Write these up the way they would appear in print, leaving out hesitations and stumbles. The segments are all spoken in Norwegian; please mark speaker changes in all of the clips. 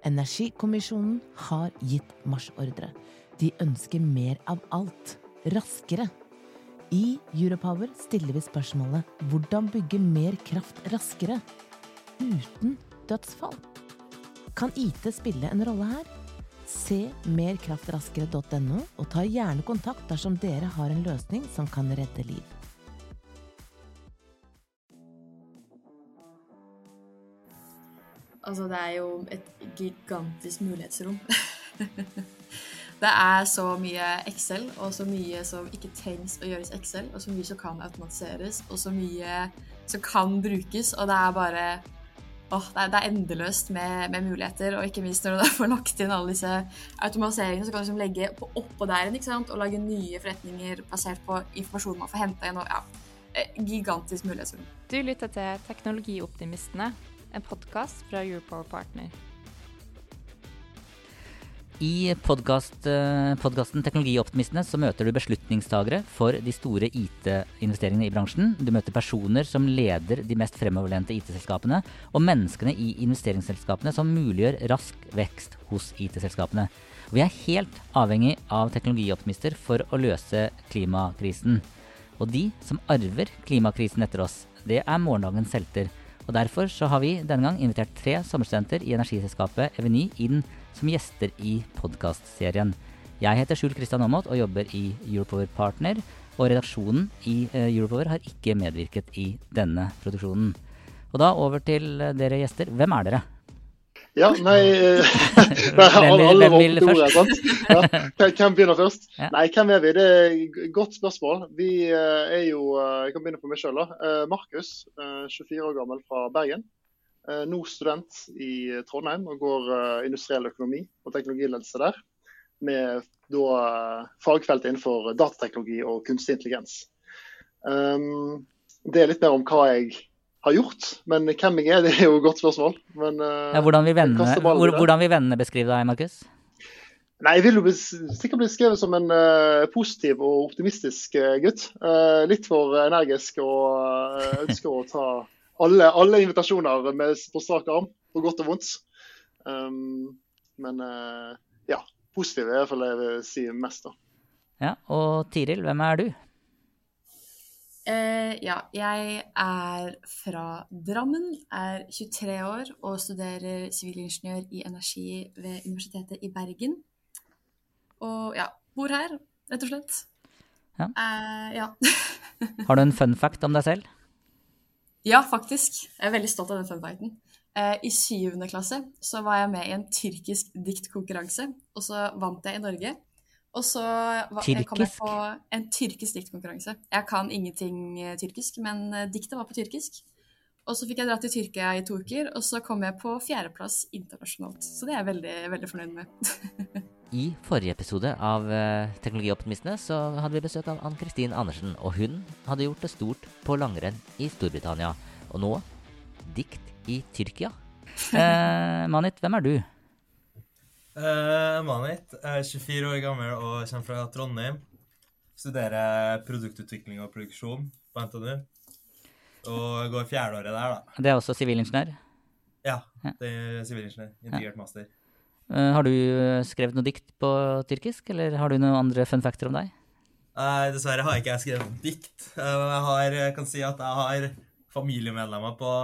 Speaker 1: Energikommisjonen har gitt marsjordre. De ønsker mer av alt, raskere. I Europower stiller vi spørsmålet hvordan bygge mer kraft raskere, uten dødsfall. Kan IT spille en rolle her? Se merkraftraskere.no og ta gjerne kontakt dersom dere har en løsning som kan redde liv.
Speaker 2: Altså, det jo et gigantisk mulighetsrom. Det så mye Excel, og så mye som ikke trengs å gjøres Excel, og så mye som kan automatiseres, og så mye som kan brukes, og det bare... det endeløst med muligheter, og ikke minst når du får lagt inn alle disse automatiseringene, så kan du liksom legge oppå der, ikke sant? Og lage nye forretninger basert på informasjon man får hentet inn, og gigantisk mulighetsrom.
Speaker 3: Du lytter til Teknologioptimistene, en podcast fra Europower Partner.
Speaker 4: I podcasten Teknologioptimistene så møter du beslutningstagere for de store IT-investeringene i bransjen. Du møter personer som leder de mest fremoverlente IT-selskapene, og menneskene i investeringsselskapene som muliggjør rask vekst hos IT-selskapene. Og vi helt avhengig av teknologioptimister for å løse klimakrisen. Og de som arver klimakrisen etter oss, det morgendagens helter. Og derfor så har vi denne gang invitert 3 sommerstudenter i energiselskapet Eveny inn som gjester i podcastserien. Jeg heter Skjul Kristian Aamodt og jobber i Europower Partner, og redaksjonen i Europower har ikke medvirket i denne produksjonen. Og da over til dere gjester. Hvem dere?
Speaker 5: Ja, nei,
Speaker 4: hvem vil først?
Speaker 5: Ja, hvem begynner først?
Speaker 4: Ja.
Speaker 5: Nei, hvem vi? Det et godt spørsmål. Vi jo, jeg kan begynne på meg selv da. Markus, 24 år gammel fra Bergen. Nå student i Trondheim og går industriell økonomi og teknologiledelse der, med da fagfelt innenfor datateknologi og kunstig intelligens. Det litt mer om hva jeg har gjort, men hvem jeg det jo et godt spørsmål. Men,
Speaker 4: hvordan vil vennene beskrive deg, Markus?
Speaker 5: Nei, jeg vil jo sikkert bli skrevet som en positiv og optimistisk gutt. Litt for energisk og ønsker å ta alle invitasjoner på strak arm, på godt og vondt. Men ja, positiv i hvert fall jeg vil si mest da.
Speaker 4: Ja, og Tiril, hvem du?
Speaker 2: Ja, jeg fra Drammen, 23 år og studerer sivilingeniør i energi ved Universitetet i Bergen. Og ja, bor her, rett og slett.
Speaker 4: Ja.
Speaker 2: Ja.
Speaker 4: Har du en fun fact om deg selv?
Speaker 2: Ja, faktisk. Jeg veldig stolt av den fun facten. I 7. klasse så var jeg med i en tyrkisk diktkonkurranse, og så vant jeg i Norge. Og så kom jeg på en tyrkisk diktkonkurranse. Jeg kan ingenting tyrkisk, men diktet var på tyrkisk. Og så fikk jeg dra til Tyrkia i 2 uker, og så kom jeg på 4. plass internasjonalt. Så det jeg veldig, veldig fornøyd med.
Speaker 6: I forrige episode av Teknologioptimistene så hadde vi besøk av Ann-Kristin Andersen, og hun hadde gjort det stort på langrenn i Storbritannia. Og nå, dikt i Tyrkia.
Speaker 4: Manit, hvem du?
Speaker 7: Manit, 24 år gammel og kommer fra Trondheim. Studerer produktutvikling og produksjon på NTNU. Og går 4. året der da.
Speaker 4: Det også sivilingeniør?
Speaker 7: Ja, det sivilingeniør, integrert master.
Speaker 4: Har du skrevet noe dikt på tyrkisk, eller har du noen andre fun factor om deg?
Speaker 7: Nei, dessverre har ikke jeg skrevet noe dikt. Jeg kan si at jeg har familiemedlemmer på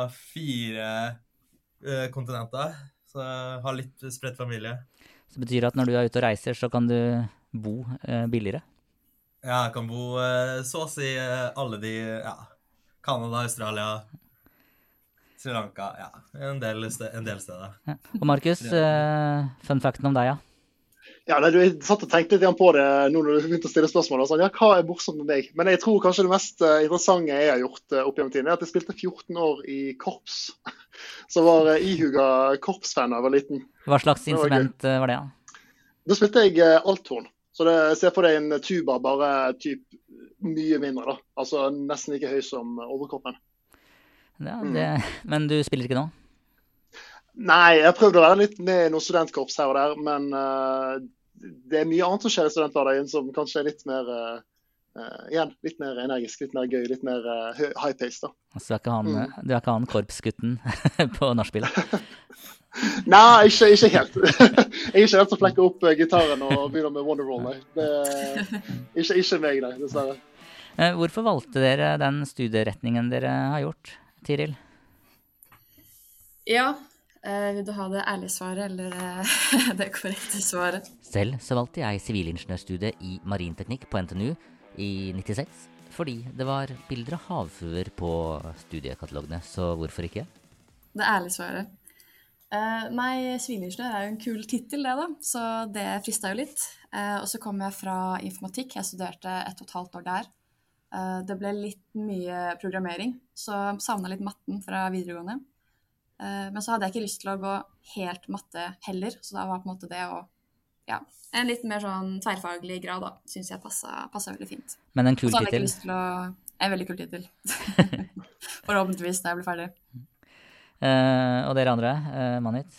Speaker 7: 4 kontinenter, så jeg har litt spredt familie.
Speaker 4: Så det betyr at når du ute og reiser, så kan du bo billigere?
Speaker 7: Ja, jeg kan bo så å si alle de, Kanada, Australia, Sri Lanka, en del steder.
Speaker 4: Ja. Og Markus, fun facten om deg,
Speaker 5: Ja, du satt og tenkte litt på det nå når du begynte å stille spørsmål. Og sånn, hva morsomt med meg? Men jeg tror kanskje det mest interessante jeg har gjort opp gjennom tiden, at jeg spilte 14 år i korps. Så var ihuga korpsfan da jeg var liten.
Speaker 4: Hva slags instrument var det?
Speaker 5: Da spilte jeg althorn. Så ser for deg en tuba, bare mye mindre da. Altså nesten like høy som overkroppen.
Speaker 4: Ja, men du spiller ikke nå?
Speaker 5: Nei, jeg prøvde å være litt med i noen studentkorps her og der, men det mye annet som skjer i studenthverdagen som kanskje litt mer, litt mer energisk, litt mer gøy, litt mer high pace da.
Speaker 4: Så du er ikke han korpsgutten på nachspielet?
Speaker 5: Nei, ikke helt. Jeg er ikke helt som flekker opp gitaren og begynner med Wonderwall. Nei. Det er ikke meg, nei, dessverre.
Speaker 4: Hvorfor valgte dere den studieretningen dere har gjort, Tiril?
Speaker 2: Ja, vil du ha det ærlige svaret, eller det korrekte svaret?
Speaker 6: Selv så valgte jeg sivilingeniørstudiet i marinteknikk på NTNU i 96, fordi det var bilder av havfruer på studiekatalogene, så hvorfor ikke?
Speaker 2: Det ærlige svaret. Nei, sivilingeniør er jo en kul titel det da, så det fristet jo litt. Og så kom jeg fra informatikk, jeg studerte 1,5 år der. Det ble litt mye programmering, så jeg savnet litt matten fra videregående. Men så hadde jeg ikke lyst til å gå helt matte heller, så da var på en måte det å, ja, en litt mer sånn tverrfaglig grad da, synes jeg passet veldig fint.
Speaker 4: Men en kul
Speaker 2: titel? Og så hadde jeg ikke
Speaker 4: titel?
Speaker 2: lyst til å, en veldig kul titel. Forhåpentligvis når jeg blir ferdig.
Speaker 4: Og dere andre, Manit?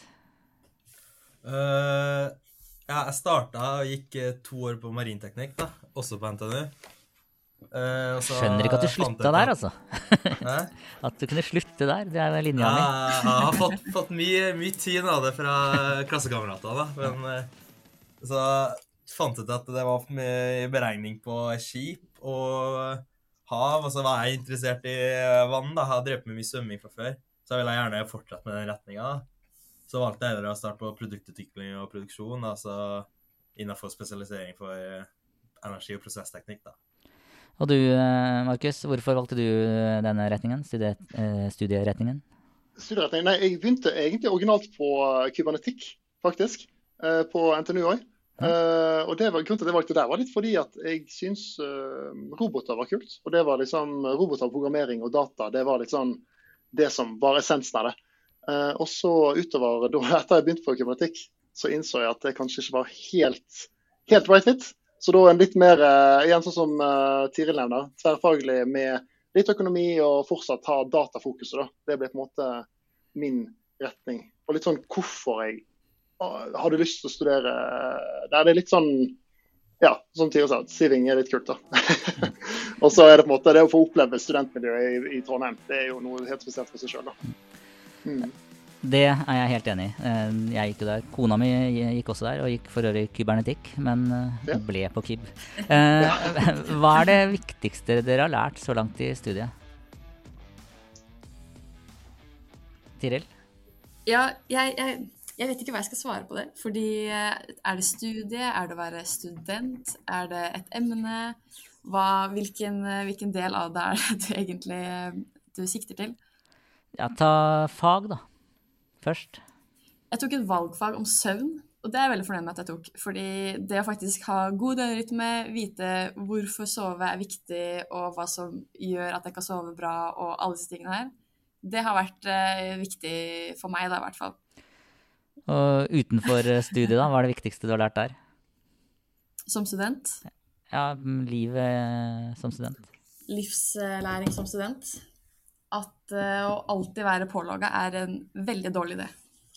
Speaker 7: Ja, jeg startet og gikk 2 år på marinteknikk da, også på NTNU.
Speaker 4: Skjønner ikke at du slutta der, altså. At du kunne slutte der, det er linja mi.
Speaker 7: Jeg har fått mye tyn av det fra klassekamerater da, men så fant jeg ut at det var for mye beregning på skip og hav, og så var jeg interessert i vann da, jeg har drevet med mye svømming fra før, så jeg ville gjerne fortsette med den retningen da. Så valgte jeg å starte på produktutvikling og produksjon, altså innenfor spesialisering for energi- og prosessteknikk da.
Speaker 4: Og du, Markus, hvorfor valgte du denne retningen, studieretningen?
Speaker 5: Studieretningen? Nei, jeg begynte egentlig originalt på kybernetikk, faktisk, på NTNU også. Og grunnen til at jeg valgte der var litt fordi at jeg synes roboter var kult. Og det var liksom roboter, programmering og data, det var litt sånn det som var essensen av det. Og så utover, etter jeg begynte på kybernetikk, så innså jeg at det kanskje ikke var helt right fit. Så da en litt mer, igjen sånn som Tiril nevner, tverrfaglig med litt økonomi og fortsatt ha datafokuset da. Det ble på en måte min retning. Og litt sånn hvorfor jeg hadde lyst til å studere der. Det er litt sånn, ja, som Tiril sa, siving er litt kult da. Og så er det på en måte det å få oppleve studentmiljøet i Trondheim. Det er jo noe helt spesielt for seg selv da.
Speaker 4: Det er jeg helt enig i. Jeg gikk jo der. Kona mi gikk også der, og gikk for øvrig kybernetikk, men ble på kyb. Hva er det viktigste dere har lært så langt i studiet? Tiril?
Speaker 2: Ja, jeg vet ikke hva jeg skal svare på det, fordi er det studie, er det å være student, er det et emne, hvilken del av det er det egentlig du sikter til?
Speaker 4: Ja, ta fag da. Først.
Speaker 2: Jeg tok et valgfag om søvn, og det er jeg veldig fornøyd med at jeg tok. Fordi det å faktisk ha god døgnrytme, vite hvorfor sove er viktig, og hva som gjør at jeg kan sove bra, og alle disse tingene her, det har vært viktig for meg da, i hvert fall.
Speaker 4: Og utenfor studiet da, hva er det viktigste du har lært der?
Speaker 2: Som student?
Speaker 4: Ja, livet som student.
Speaker 2: Livslæring som student. At å alltid være pålogget er en veldig dårlig idé.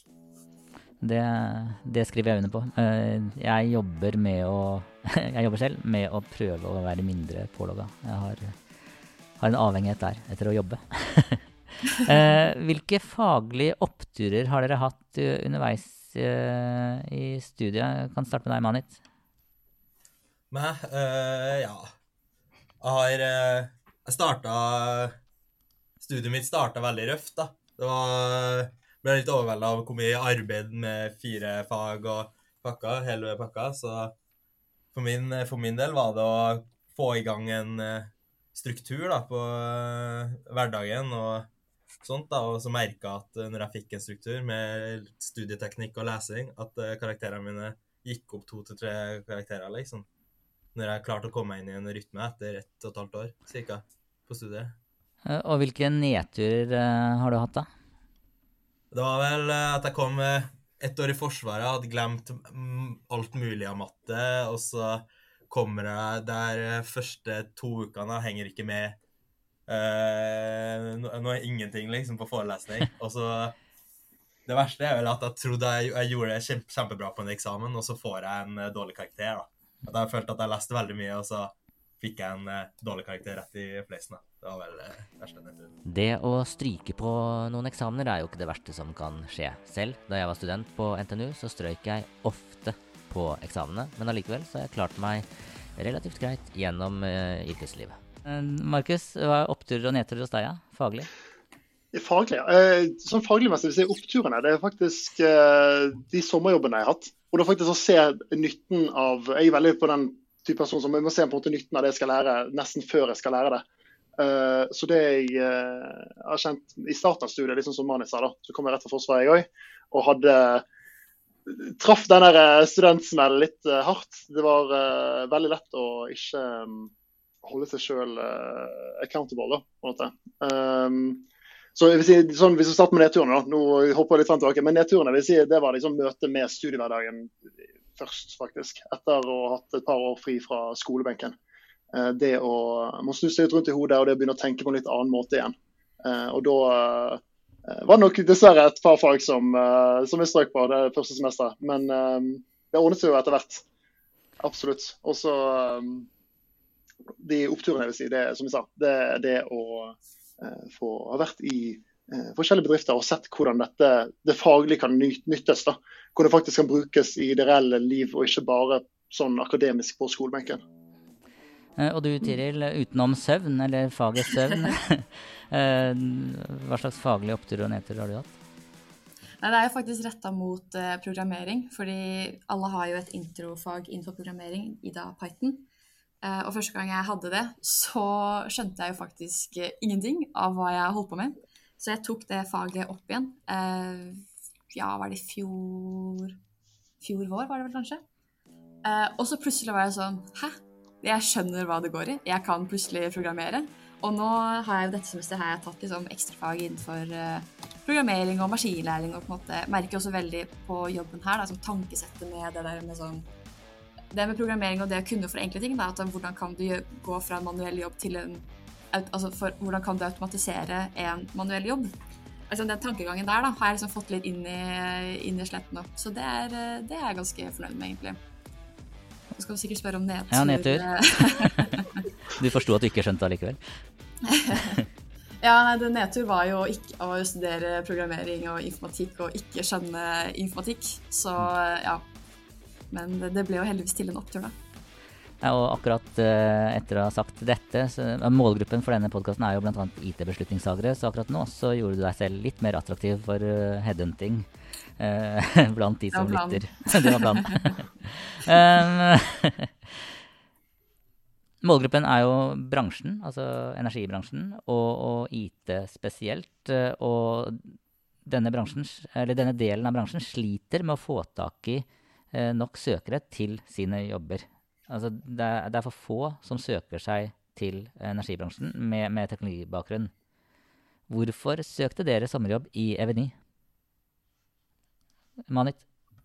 Speaker 4: Det skriver jeg under på. Jeg jobber selv med å prøve å være mindre pålogget. Jeg har en avhengighet der etter å jobbe. Hvilke faglige oppturer har dere hatt underveis i studiet? Jeg kan starte med deg, Manit.
Speaker 7: Ja. Studiet mitt startet veldig røft da. Ble litt overveldet av hvor mye arbeid med 4 fag og hele pakka, så for min del var det å få i gang en struktur da, på hverdagen og sånt da, og så merket jeg at når jeg fikk en struktur med studieteknikk og lesing, at karakterene mine gikk opp 2 til 3 karakterer liksom, når jeg klarte å komme inn i en rytme etter 1,5 år, cirka, på studiet.
Speaker 4: Og hvilke nedturer har du hatt da?
Speaker 7: Det var vel at jeg kom 1 år i forsvaret, hadde glemt alt mulig av matte, og så kommer jeg der første 2 ukene, henger ikke med ingenting liksom på forelesning. Og så, det verste er vel at jeg trodde jeg gjorde det kjempebra på en eksamen, og så får jeg en dårlig karakter da. At jeg følte at jeg leste veldig mye, og så fikk jeg en dårlig karakter rett i fleisen da. Det var vel verste nedturen.
Speaker 6: Det å stryke på noen eksamener er jo ikke det verste som kan skje. Selv da jeg var student på NTNU, så strøyk jeg ofte på eksamene, men allikevel så har jeg klart meg relativt greit gjennom yrkeslivet.
Speaker 4: Markus, hva er oppturer og nedturer hos deg, faglig?
Speaker 5: Faglig, sånn fagligmessig vil jeg si oppturene, det er faktisk de sommerjobbene jeg har hatt. Og da faktisk å se nytten av, jeg er veldig på den type person som jeg må se på en måte nytten av det jeg skal lære, nesten før jeg skal lære det. Så det jeg har kjent i starten av studiet, liksom som Mani sa da, så kom jeg rett fra Forsvaret jeg også, og traff den der studentsmellen litt hardt. Det var veldig lett å ikke holde seg selv accountable da, på en måte. Så jeg vil si, sånn, hvis vi starter med nedturene da, nå hopper jeg litt frem tilbake, men nedturene vil si, det var liksom møte med studiehverdagen først faktisk, etter å ha hatt et par år fri fra skolebenken. Det å må snu seg litt rundt i hodet, og det å begynne å tenke på en litt annen måte igjen. Og da var det nok dessverre et par fag som jeg strøk på det første semester, men det ordnet seg jo etter hvert. Absolutt. Og så de oppturene jeg vil si, det som jeg sa, det å ha vært i forskjellige bedrifter og sett hvordan det faglig kan nyttes da. Hvordan det faktisk kan brukes i det reelle liv, og ikke bare sånn akademisk på skolebenken.
Speaker 4: Og du, Tiril, utenom søvn, eller faget søvn, hva slags faglige oppturer og nedturer har du hatt?
Speaker 2: Nei, det er jo faktisk rettet mot programmering, fordi alle har jo et introfag innenfor programmering i Python. Og første gang jeg hadde det, så skjønte jeg jo faktisk ingenting av hva jeg holdt på med. Så jeg tok det faget opp igjen. Var det fjor vår, var det vel kanskje? Og så plutselig var jeg sånn, jeg skjønner hva det går i. Jeg kan plutselig programmere. Og nå har jeg jo dette semesteret her tatt liksom ekstrafag innenfor programmering og maskinlæring. Og på en måte merker også veldig på jobben her, da, som tankesettet med det der med sånn, det med programmering og det å kunne for enkle ting, da, at hvordan kan du gå fra en manuell jobb til hvordan kan du automatisere en manuell jobb? Altså den tankegangen der da, har jeg liksom fått litt inn i sletten opp, så det er jeg ganske fornøyd med egentlig. Så skal du sikkert spørre om nedtur.
Speaker 4: Ja, nedtur. Du forstod at du ikke skjønte allikevel.
Speaker 2: Ja, nei, det nedtur var jo ikke å studere programmering og informatikk og ikke skjønne informatikk, så ja. Men det ble jo heldigvis til en opptur da.
Speaker 4: Ja, og akkurat etter å ha sagt dette, målgruppen for denne podcasten er jo blant annet IT-beslutningstagere, så akkurat nå så gjorde du deg selv litt mer attraktiv for headhunting blant de som lytter. Det var planen. Målgruppen er jo bransjen, altså energibransjen, og IT spesielt, og denne delen av bransjen sliter med å få tak i nok søkere til sine jobber. Altså, det er for få som søker seg til energibransjen med teknologibakgrunn. Hvorfor søkte dere sommerjobb i Eveny? Manit?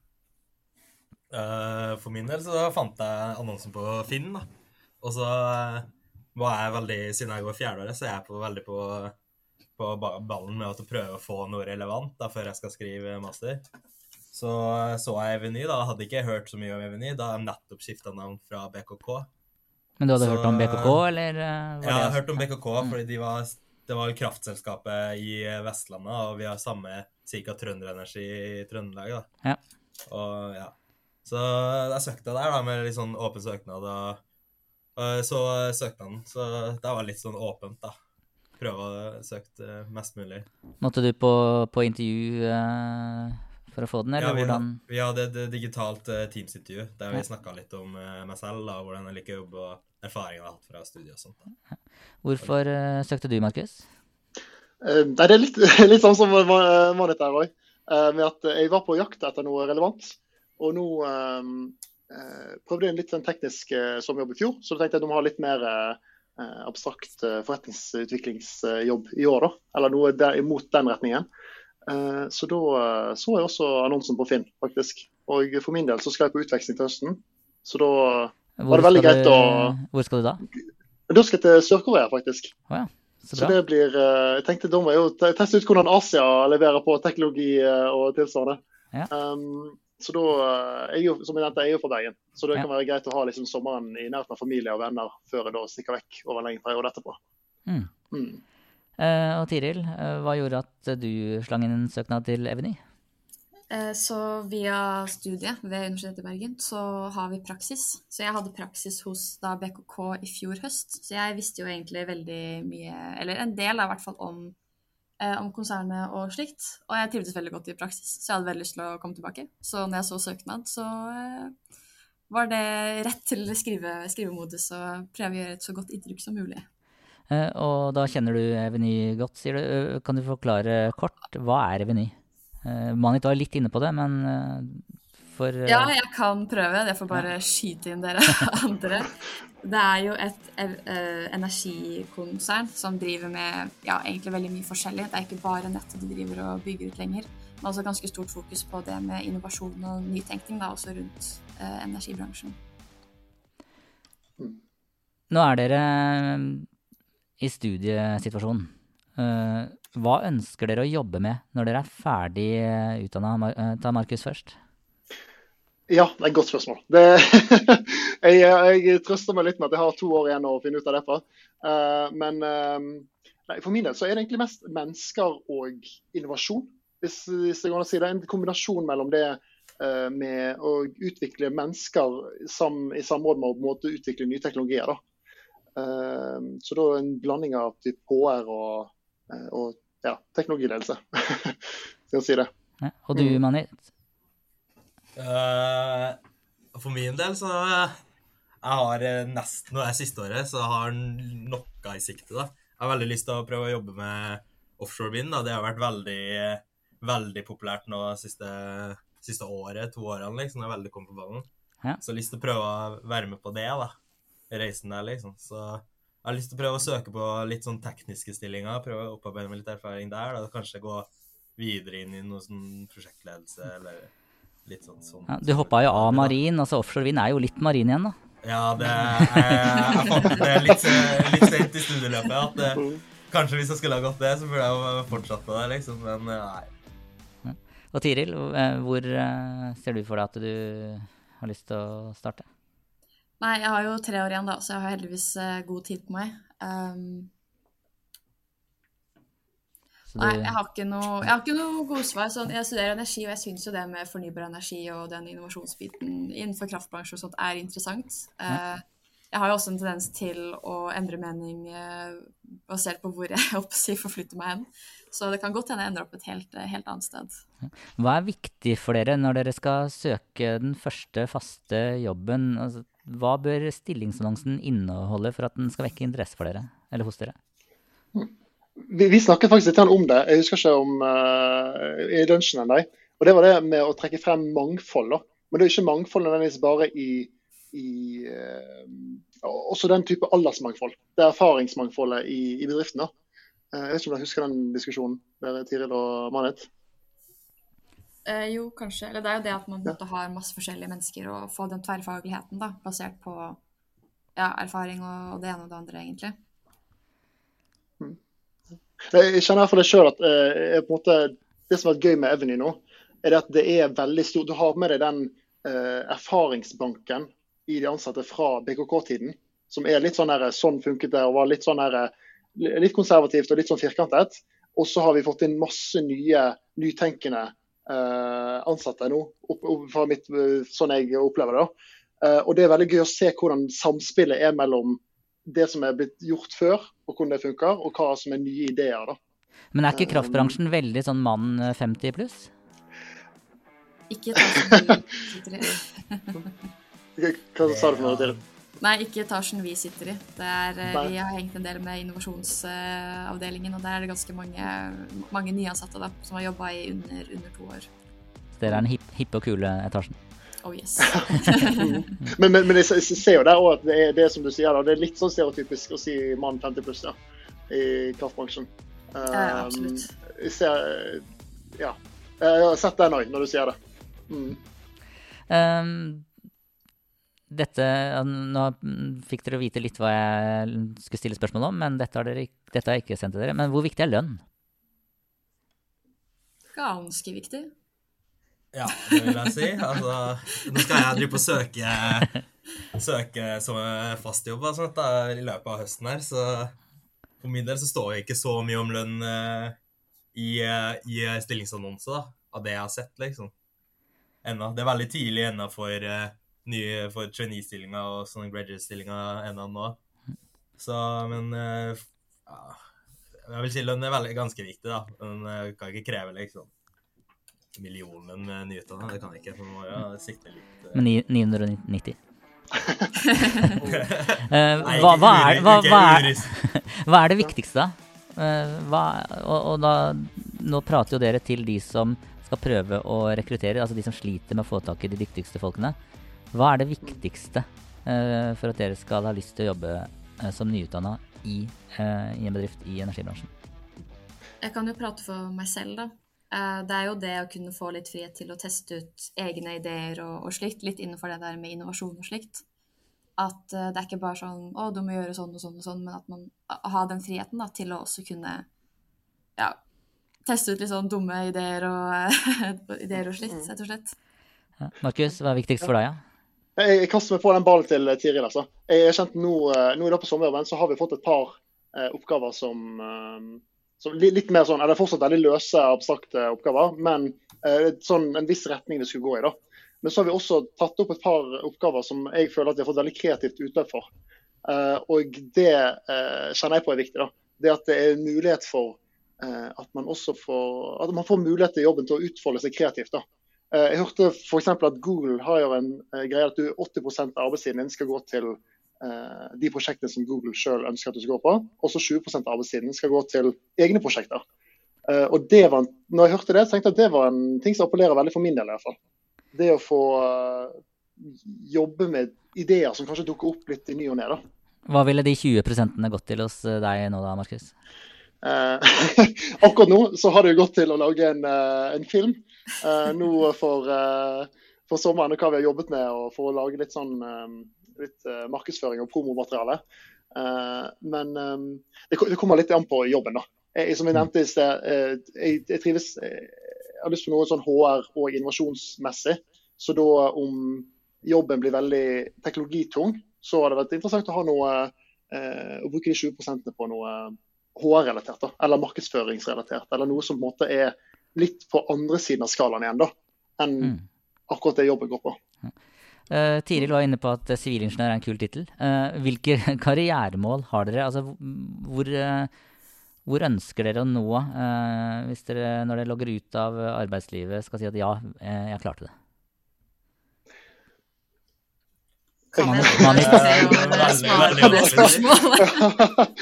Speaker 7: For min del så fant jeg annonsen på Finn da. Og så var jeg veldig, siden jeg går fjerde året, så er jeg veldig på ballen med å prøve å få noe relevant da, før jeg skal skrive master. Så jeg Eveny da, hadde ikke hørt så mye om Eveny, da har jeg nettopp skiftet navn fra BKK.
Speaker 4: Men du hadde hørt om BKK, eller?
Speaker 7: Ja, jeg har hørt om BKK, fordi det var kraftselskapet i Vestlandet, og vi har samme cirka Trønderenergi i Trøndelag da.
Speaker 4: Ja.
Speaker 7: Og ja, så jeg søkte der da, med litt sånn åpen søknad, og så søkte han, så det var litt sånn åpent da. Prøve å søke mest mulig.
Speaker 4: Måtte du på intervju for å få den, eller hvordan?
Speaker 7: Vi hadde et digitalt Teams-intervju, der vi snakket litt om meg selv, da, hvordan jeg liker jobb og erfaringen jeg har hatt fra studiet og sånt. Da.
Speaker 4: Hvorfor søkte du, Markus?
Speaker 5: Det er litt sånn som Manit der også, med at jeg var på jakt etter noe relevant, og nå prøvde jeg en litt teknisk sommerjobb i fjor, så da tenkte jeg at de må ha litt mer abstrakt forretningsutviklingsjobb i år da, eller noe imot den retningen. Så da så jeg også annonsen på Finn, faktisk. Og for min del så skal jeg på utveksling til høsten, så da var det veldig greit å...
Speaker 4: Hvor skal du da?
Speaker 5: Da skal jeg til Sør-Korea, faktisk.
Speaker 4: Ja, så
Speaker 5: det blir... Jeg tenkte da må jeg jo teste ut hvordan Asia leverer på teknologi og tilsvarende.
Speaker 4: Ja.
Speaker 5: Så da er jeg jo, som jeg nevnte, jeg er jo fra Bergen, så det kan være greit å ha liksom sommeren i nærheten av familie og venner før jeg da stikker vekk over en lengre periode etterpå.
Speaker 4: Og Tiril, hva gjorde at du slang inn en søknad til Eveny?
Speaker 2: Så via studiet ved Universitetet i Bergen så har vi praksis. Så jeg hadde praksis hos da BKK i fjor høst. Så jeg visste jo egentlig veldig mye, eller en del i hvert fall om konsernet og slikt. Og jeg trivdes veldig godt i praksis, så jeg hadde veldig lyst til å komme tilbake. Så når jeg så søknad, så var det rett til skrivemodus og prøve å gjøre et så godt inntrykk som mulig.
Speaker 4: Og da kjenner du Eveny godt, sier du. Kan du forklare kort, hva er Eveny? Manit var litt inne på det, men
Speaker 2: Ja, jeg kan prøve. Jeg får bare skyte inn dere andre. Det er jo et energikonsern som driver med egentlig veldig mye forskjellig. Det er ikke bare nettet de driver og bygger ut lenger, men også ganske stort fokus på det med innovasjon og nytenkning, da, også rundt energibransjen.
Speaker 4: Nå er dere i studiesituasjonen. Hva ønsker dere å jobbe med når dere er ferdig utdannet? Ta Markus først.
Speaker 5: Ja, det er et godt spørsmål. Jeg trøster meg litt med at jeg har 2 år igjen å finne ut av det fra. Men for min del så er det egentlig mest mennesker og innovasjon, hvis jeg kan si det. En kombinasjon mellom det med å utvikle mennesker i samråd med å på en måte utvikle nye teknologier. Så da en blanding av typ HR og teknologiledelse, skal jeg si det.
Speaker 4: Ja, og du, Manit?
Speaker 7: For min del så jeg har nesten, nå siste året, så jeg har noe i sikte da. Jeg har veldig lyst til å prøve å jobbe med offshore vind da. Det har vært veldig, veldig populært nå siste året, 2 årene liksom. Det er veldig kommet på ballen.
Speaker 4: Ja.
Speaker 7: Så jeg har lyst til å prøve å være med på det da. Reisen der liksom. Så jeg har lyst til å prøve å søke på litt sånn tekniske stillinger, prøve å opparbeide med litt erfaring der, da kanskje gå videre inn i noe sånn prosjektledelse, eller litt sånn.
Speaker 4: Ja, du hoppet jo av marin, altså offshore vind er jo litt marin igjen da.
Speaker 7: Ja, jeg fant det litt sent i studieløpet, at kanskje hvis jeg skulle ha gått det, så burde jeg jo fortsatt på det, liksom, men nei.
Speaker 4: Ja. Og Tiril, hvor ser du for deg at du har lyst til å starte?
Speaker 2: Nei, jeg har jo 3 år igjen da, så jeg har heldigvis god tid på meg. Nei, jeg har ikke noe god svar. Sånn, jeg studerer energi, og jeg synes jo det med fornybar energi og den innovasjonsbiten innenfor kraftbransjen og sånt er interessant. Jeg har jo også en tendens til å endre mening basert på hvor jeg forflytter meg hen. Så det kan godt hende jeg ender opp et helt annet sted.
Speaker 4: Hva er viktig for dere når dere skal søke den første faste jobben? Altså, hva bør stillingsannonsen inneholde for at den skal vekke interesse for dere, eller hos dere?
Speaker 5: Vi snakket faktisk litt om det. Jeg husker ikke om i lunsjen enn deg. Og det var det med å trekke frem mangfold. Da. Men det er ikke mangfold nødvendigvis bare i også den type aldersmangfold. Det er erfaringsmangfoldet i bedriften. Da. Jeg vet ikke om dere husker den diskusjonen der Tiril og Manit?
Speaker 2: Jo, kanskje. Eller det er jo det at man har masse forskjellige mennesker og få den tverrfagligheten da, basert på erfaring og det ene og det andre egentlig.
Speaker 5: Jeg kjenner for det selv at på en måte, det som har vært gøy med Eveny nå, er at det er veldig stort. Du har med deg den erfaringsbanken i de ansatte fra BKK-tiden, som er litt sånn her, sånn funket det, og var litt sånn her, litt konservativt og litt sånn firkantet. Og så har vi fått inn masse nytenkende ansatte nå, fra sånn jeg opplever det. Og det er veldig gøy å se hvordan samspillet er mellom det som er blitt gjort før, og hvordan det funker, og hva som er nye ideer. Da.
Speaker 4: Men er ikke kraftbransjen veldig sånn mann 50 pluss?
Speaker 2: Ikke etasjen vi sitter i.
Speaker 5: Hva sa du for noe til?
Speaker 2: Nei, ikke etasjen vi sitter i. Vi har hengt en del med innovasjonsavdelingen, og der er det ganske mange nyansatte da, som har jobbet i under 2 år.
Speaker 4: Så dere er den hippe og kule etasjen?
Speaker 2: Oh yes.
Speaker 5: men jeg ser jo der også at det er som du sier da, det er litt sånn stereotypisk å si mann 50 pluss i kraftbransjen.
Speaker 2: Absolutt.
Speaker 5: Jeg har sett den også når du sier det.
Speaker 4: Dette, nå fikk dere vite litt hva jeg skulle stille spørsmål om, men dette har jeg ikke sendt til dere. Men hvor viktig er lønn?
Speaker 2: Ganske viktig.
Speaker 7: Ja, det vil jeg si. Altså, nå skal jeg drive på søke som fast jobb i løpet av høsten her, så for min del så står det ikke så mye om lønn i stillingsannonser da, av det jeg har sett, liksom. Enda. Det er veldig tidlig enda for trainee-stillinger og sånne graduate-stillinger enda nå. Så, men jeg vil si lønn er ganske viktig da, men jeg kan ikke kreve liksom millionen nyutdannet, det kan jeg ikke, for nå må jeg sikte litt.
Speaker 4: Men 990? Hva er det viktigste da? Og da, nå prater jo dere til de som skal prøve å rekruttere, altså de som sliter med å få tak i de dyktigste folkene. Hva er det viktigste for at dere skal ha lyst til å jobbe som nyutdannet i en bedrift i energibransjen?
Speaker 2: Jeg kan jo prate for meg selv da. Det er jo det å kunne få litt frihet til å teste ut egne ideer og slikt, litt innenfor det der med innovasjon og slikt. At det er ikke bare sånn, du må gjøre sånn og sånn og sånn, men at man har den friheten da, til å også kunne teste ut litt sånn dumme ideer og slikt, rett og slett.
Speaker 4: Ja. Markus, hva er viktigst for deg? Ja?
Speaker 5: Jeg kaster meg på den ballen til Tiril. Altså. Jeg har kjent nå i dag på sommerjobben så har vi fått et par oppgaver som litt mer sånn, det er fortsatt veldig løse, abstrakte oppgaver, men sånn en viss retning vi skulle gå i da. Men så har vi også tatt opp et par oppgaver som jeg føler at vi har fått veldig kreativt utløp for. Og det kjenner jeg på er viktig da. Det at det er en mulighet for at man også at man får mulighet til jobben til å utfolde seg kreativt da. Jeg hørte for eksempel at Google har jo en greie at 80% av arbeidstiden din skal gå til de prosjektene som Google selv ønsker at du skal gå på, og så 20% av arbeidstiden skal gå til egne prosjekter. Og det var, når jeg hørte det, så tenkte jeg at det var en ting som appellerer veldig for min del i hvert fall. Det å få jobbe med ideer som kanskje dukker opp litt i ny og ned da.
Speaker 4: Hva ville de 20% gått til hos deg nå da, Markus?
Speaker 5: Akkurat nå så har det jo gått til å lage en film nå for sommeren, og hva vi har jobbet med, og for å lage litt sånn litt markedsføring og promomateriale. Men det kommer litt an på jobben da. Som jeg nevnte i sted, jeg trives, jeg har lyst på noe sånn HR og innovasjonsmessig, så da om jobben blir veldig teknologitung, så har det vært interessant å ha noe, å bruke de 20% på noe HR-relatert da, eller markedsføringsrelatert, eller noe som på en måte er litt på andre siden av skalaen igjen da, enn akkurat det jobben går på.
Speaker 4: Tiril var inne på at sivilingeniør er en kul titel. Hvilke karrieremål har dere? Altså, hvor ønsker dere å nå hvis dere, når dere logger ut av arbeidslivet, skal si at ja, jeg klarte det?
Speaker 2: Kan jeg svare på det spørsmålet?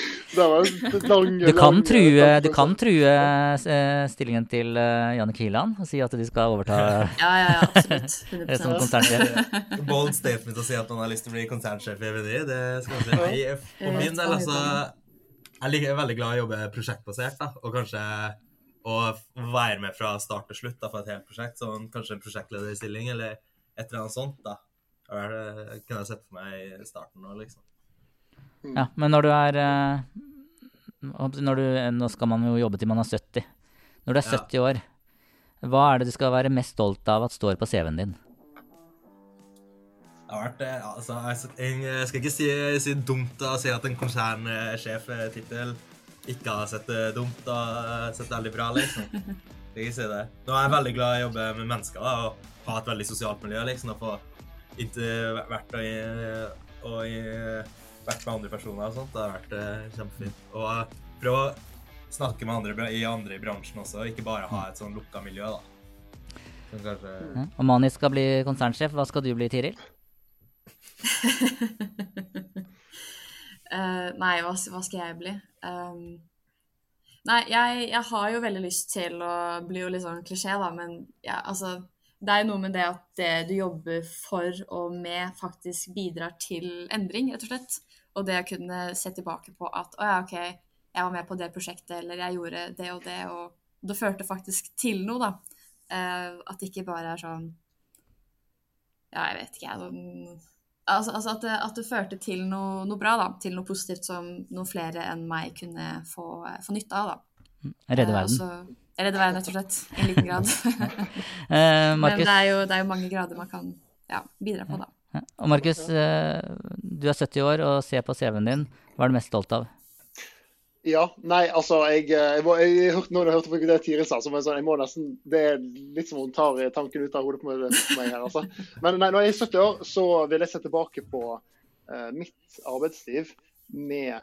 Speaker 4: Du kan true stillingen til Jannicke Hiland og si at de skal overta
Speaker 2: ja, absolutt. 100%.
Speaker 4: Som konsernsjef.
Speaker 7: Bold statement å si at man har lyst til å bli konsernsjef i EVD, det skal man si. For min del, altså, jeg er veldig glad i å jobbe prosjektbasert, da, og kanskje å være med fra start til slutt da, for et helt prosjekt, sånn, kanskje en prosjektlederstilling eller et eller annet sånt da. Det kunne jeg sett for meg i starten nå, liksom.
Speaker 4: Ja, men når du er nå skal man jo jobbe til man er 70. Når du er 70 år, hva er det du skal være mest stolt av at står på CV-en din?
Speaker 7: Det har vært, altså, jeg skal ikke si dumt å si at en konsernsjef-titel ikke har sett dumt og sett veldig bra, liksom. Jeg skal ikke si det. Nå er jeg veldig glad i å jobbe med mennesker da, og ha et veldig sosialt miljø, liksom, og få vært med andre personer og sånt, det har vært kjempefint. Og prøve å snakke med andre i bransjen også, og ikke bare ha et sånn lukket miljø da. Kanskje...
Speaker 4: Og Mani skal bli konsernsjef, hva skal du bli, Tiril?
Speaker 2: Nei, hva skal jeg bli? Nei, jeg har jo veldig lyst til å bli jo litt sånn klisjé da, men ja, altså... Det er jo noe med det at det du jobber for og med faktisk bidrar til endring, rett og slett. Og det å kunne se tilbake på at, ok, jeg var med på det prosjektet, eller jeg gjorde det, og det førte faktisk til noe da. At det ikke bare er sånn, ja, jeg vet ikke, altså at det førte til noe bra da, til noe positivt som noen flere enn meg kunne få nytte av da.
Speaker 4: Redde verden.
Speaker 2: Redde verden, rett og slett, i en liten grad. Men det er jo mange grader man kan bidra på da.
Speaker 4: Og Markus, du er 70 år og ser på CV-en din. Hva er du mest stolt av?
Speaker 5: Ja, nei, altså, jeg hørte noen hørte på det Tiril sa, som sånn, jeg må nesten, det litt som hun tar tanken ut av hodet på meg her, altså. Men nei, når jeg 70 år, så vil jeg se tilbake på mitt arbeidsliv med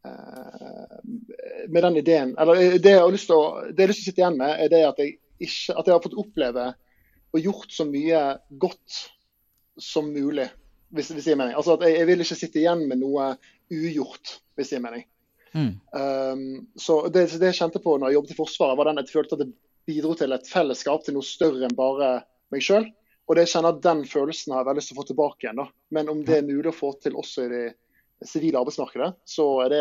Speaker 5: den ideen, eller det jeg har lyst til å sitte igjen med, det at jeg har fått oppleve og gjort så mye godt som mulig, hvis det gir mening. Altså at jeg vil ikke sitte igjen med noe ugjort, hvis det gir mening. Så det jeg kjente på når jeg jobbet i Forsvaret, var at jeg følte at det bidro til et fellesskap til noe større enn bare meg selv. Og det jeg kjenner at den følelsen har jeg veldig lyst til å få tilbake igjen. Da. Men om det mulig å få til også i det sivile arbeidsmarkedet, så det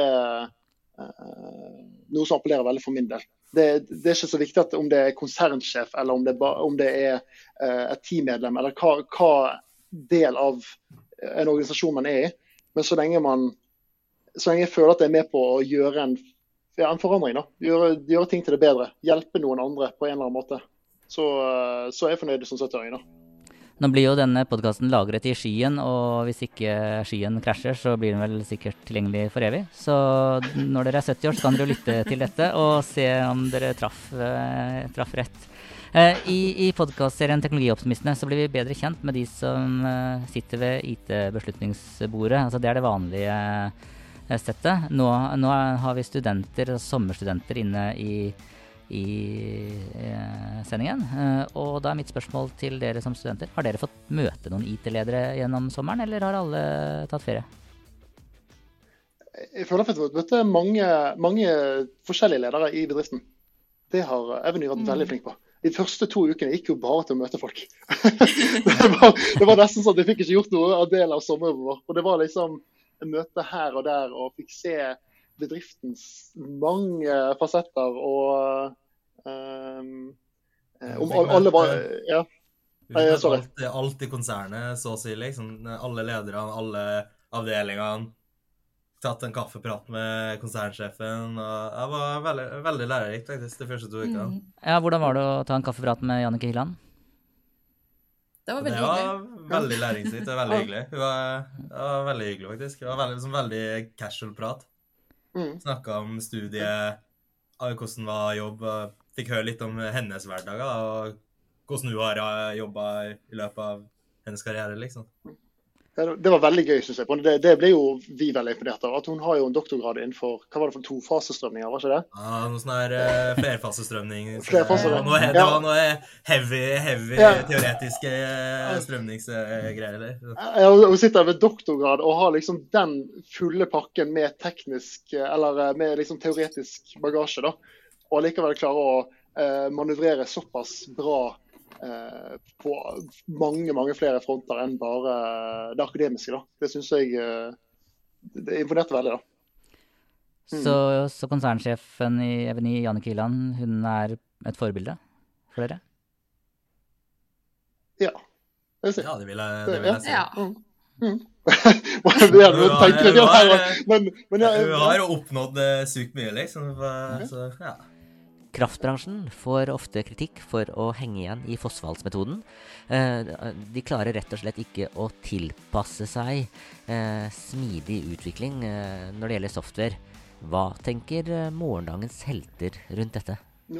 Speaker 5: noe som appellerer veldig for min del. Det ikke så viktig at om det konsernsjef, eller om det et teammedlem, eller hva del av en organisasjon man i. Men så lenge jeg føler at jeg med på å gjøre en forandring, da. Gjøre ting til det bedre. Hjelpe noen andre på en eller annen måte. Så er jeg fornøyd som 70-åring, da.
Speaker 4: Nå blir jo denne podcasten lagret i skyen, og hvis ikke skyen krasjer, så blir den vel sikkert tilgjengelig for evig. Så når dere 70 år, så kan dere lytte til dette og se om dere traff rett. I podcastserien Teknologioptimistene så blir vi bedre kjent med de som sitter ved IT-beslutningsbordet. Altså det det vanlige settet. Nå har vi sommerstudenter inne i sendingen, og da mitt spørsmål til dere som studenter: har dere fått møte noen IT-ledere gjennom sommeren, eller har alle tatt ferie?
Speaker 5: Jeg føler at jeg har møtt mange forskjellige ledere i bedriften. Det har Eveny vært veldig flink på. De første 2 ukene gikk jo bare til å møte folk. det var nesten sånn at jeg fikk ikke gjort noe av del av sommeren vår, og det var liksom en møte her og der, og fikk se bedriftens mange fasetter, og om alle var
Speaker 7: alt i konsernet, så å si, liksom. Alle lederne, alle avdelingene, tatt en kaffeprat med konsernsjefen, og det var veldig, veldig lærerikt faktisk, de første 2 ukene.
Speaker 4: Ja, hvordan var det å ta en kaffeprat med Jannicke Hilland?
Speaker 2: Det var veldig hyggelig.
Speaker 7: Det var veldig læringsrikt, det var veldig hyggelig. Det var veldig hyggelig faktisk. Det var veldig casual prat. Snakket om studiet, hvordan var jobb, fikk høre litt om hennes hverdager, og hvordan hun har jobbet i løpet av hennes karriere, liksom.
Speaker 5: Det var veldig gøy, synes jeg. Det ble jo vi veldig imponert av. At hun har jo en doktorgrad innenfor, hva var det for 2-fasestrømninger, var ikke det?
Speaker 7: Ja, noe sånn her flerfasestrømning.
Speaker 5: Det
Speaker 7: var noe heavy teoretiske strømningsgreier.
Speaker 5: Ja, hun sitter med doktorgrad og har liksom den fulle pakken med teknisk, eller med liksom teoretisk bagasje, da. Og likevel klare å manøvrere såpass bra på mange flere fronter enn bare det akademiske, da. Det synes jeg det imponerte veldig, da.
Speaker 4: Så konsernsjefen i Eveny, Jannicke Hilland, hun et forbilde for dere?
Speaker 5: Ja, det vil si.
Speaker 7: Ja, det vil jeg si.
Speaker 2: Ja.
Speaker 7: Hun har oppnådd sykt mye, liksom. Så, ja.
Speaker 6: Kraftbransjen får ofte kritikk for å henge igjen i Fossvaldsmetoden. De klarer rett og slett ikke å tilpasse seg smidig utvikling når det gjelder software. Hva tenker morgendagens helter rundt dette?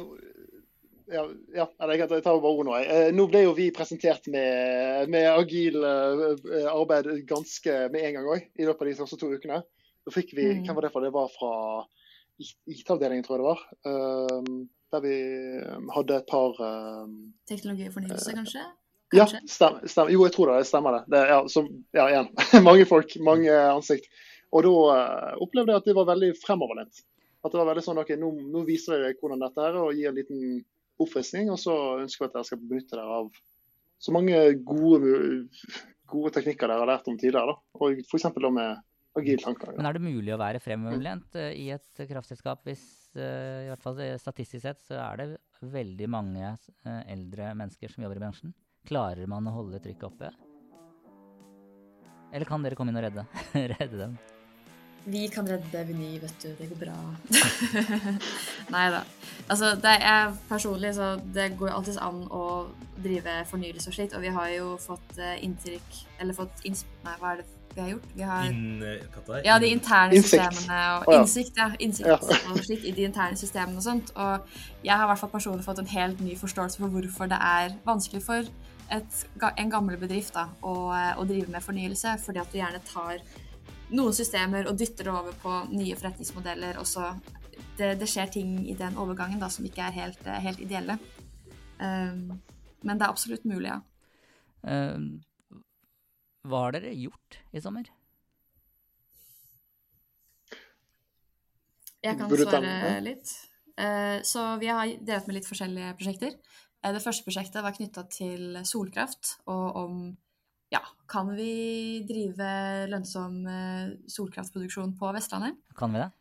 Speaker 5: Jeg tar bare ord nå. Nå ble jo vi presentert med agil arbeid ganske med en gang også, i løpet av de første 2 ukene. Da fikk vi, hvem var det fra? Det var fra IT-avdelingen, tror jeg det var, der vi hadde et par
Speaker 2: Teknologi og fornyelse, kanskje?
Speaker 5: Ja, stemmer. Jo, jeg tror det stemmer det. Igjen. Mange folk, mange ansikt. Og da opplevde jeg at det var veldig fremoverlent. At det var veldig sånn, ok, nå viser jeg deg hvordan dette er, og gir en liten oppfriskning, og så ønsker jeg at dere skal benytte dere av så mange gode teknikker dere har lært om tidligere, da. Og for eksempel da med agil tanker.
Speaker 4: Men det mulig å være fremoverlent i et kraftselskap hvis, i hvert fall statistisk sett, så det veldig mange eldre mennesker som jobber i bransjen? Klarer man å holde trykket oppe? Eller kan dere komme inn og redde dem?
Speaker 2: Vi kan redde Eveny, vet du. Det går bra. Neida. Altså, det personlig, så det går alltid an å drive fornyelse og slikt, og vi har jo fått inntrykk, eller nei, hva det vi har gjort? Vi har ja, de interne systemene og innsikt og slikt i de interne systemene og sånt, og jeg har i hvert fall personlig fått en helt ny forståelse for hvorfor det vanskelig for en gammel bedrift da, å drive med fornyelse, fordi at du gjerne tar noen systemer og dytter det over på nye forretningsmodeller, og så det skjer ting i den overgangen da, som ikke helt ideelle. Men det absolutt mulig, ja.
Speaker 4: Hva har dere gjort i sommer?
Speaker 2: Jeg kan svare litt. Så vi har delt med litt forskjellige prosjekter. Det første prosjektet var knyttet til solkraft, og kan vi drive lønnsom solkraftproduksjon på Vestlandet?
Speaker 4: Kan vi det?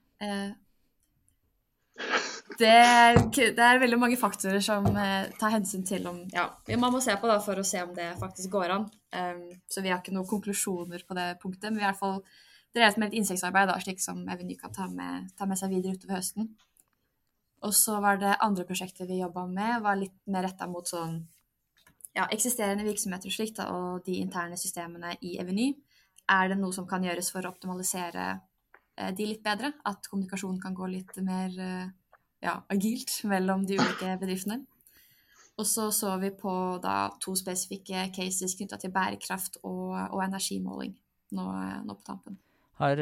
Speaker 2: Det veldig mange faktorer som tar hensyn til om, man må se på da for å se om det faktisk går an. Så vi har ikke noen konklusjoner på det punktet, men vi har i hvert fall drevet med litt innsiktsarbeid da, slik som Eveny kan ta med seg videre utover høsten. Og så var det andre prosjekter vi jobbet med, var litt mer rettet mot sånn, eksisterende virksomheter og slikt da, og de interne systemene i Eveny. Det noe som kan gjøres for å optimalisere de litt bedre? At kommunikasjonen kan gå litt mer agilt mellom de ulike bedriftene. Og så vi på da 2 spesifikke cases knyttet til bærekraft og energimåling nå på tampen.
Speaker 4: Har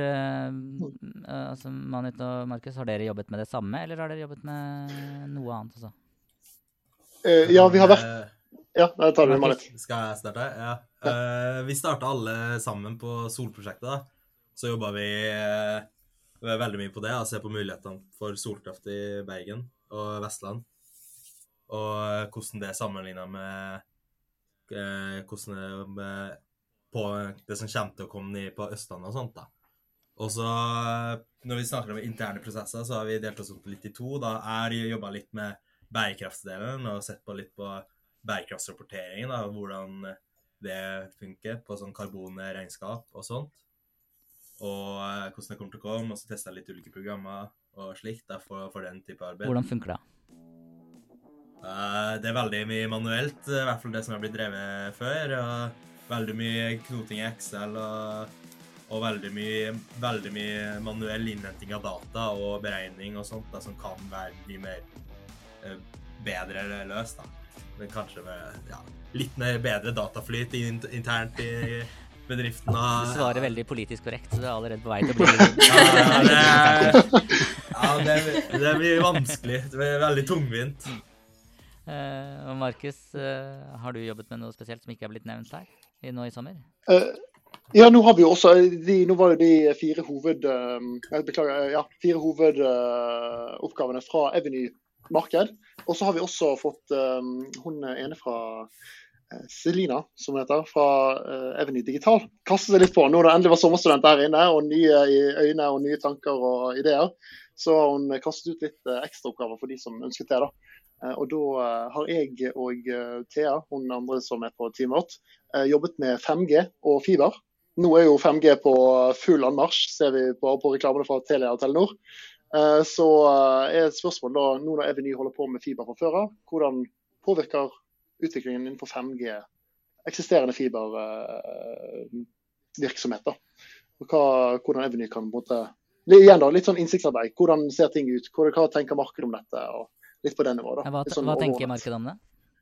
Speaker 4: Manit og Markus, har dere jobbet med det samme, eller har dere jobbet med noe annet også?
Speaker 5: Ja, vi har vært... Ja, jeg tar det med Manit.
Speaker 7: Skal jeg starte? Ja. Vi startet alle sammen på solprosjektet da. Så jobbet vi veldig mye på det, å se på mulighetene for solkraft i Bergen og Vestland. Og hvordan det sammenlignet med hvordan på det som kommer til å komme ned på Østlandet og sånt da. Og så, når vi snakker om interne prosesser, så har vi delt oss opp litt i 2. Da jeg jobbet litt med bærekraftsdelen og sett på litt på bærekraftsrapporteringen, da, hvordan det funker på sånn karbonregnskap og sånt. Og hvordan det kommer til å komme, og så testet jeg litt ulike programmer og slikt da, for den type arbeid.
Speaker 4: Hvordan funker det?
Speaker 7: Det veldig mye manuelt, i hvert fall det som har blitt drevet før, og veldig mye knoting i Excel, og veldig mye manuell innhenting av data og beregning og sånt, da, som kan være mye mer bedre løst. Da. Men kanskje med litt mer bedre dataflyt internt i bedriften.
Speaker 4: Du svarer veldig politisk korrekt, så du allerede på vei til å bli...
Speaker 7: det blir vanskelig. Det blir veldig tungvint.
Speaker 4: Og Markus, har du jobbet med noe spesielt som ikke har blitt nevnt her nå i sommer?
Speaker 5: Ja, nå har vi jo også, nå var jo de 4 hovedoppgavene fra Eveny Marked, og så har vi også fått hun ene fra Selina, som heter, fra Eveny Digital. Kastet seg litt på, når det endelig var sommerstudent der inne, og nye øyne og nye tanker og ideer, så har hun kastet ut litt ekstra oppgaver for de som ønsket det da. Og da har jeg og Thea, hun andre som på teamet vårt, jobbet med 5G og fiber. Nå jo 5G på full anmarsj, ser vi på reklamene fra Telia og Telenor. Så et spørsmål da, nå når Eveny holder på med fiber fra før av, hvordan påvirker utviklingen innenfor 5G eksisterende fibervirksomhet da? Og hvordan Eveny kan på en måte... Igjen da, litt sånn innsiktsarbeid. Hvordan ser ting ut? Hva tenker markedet om dette? Og litt på det nivået da.
Speaker 4: Hva tenker markedet om det?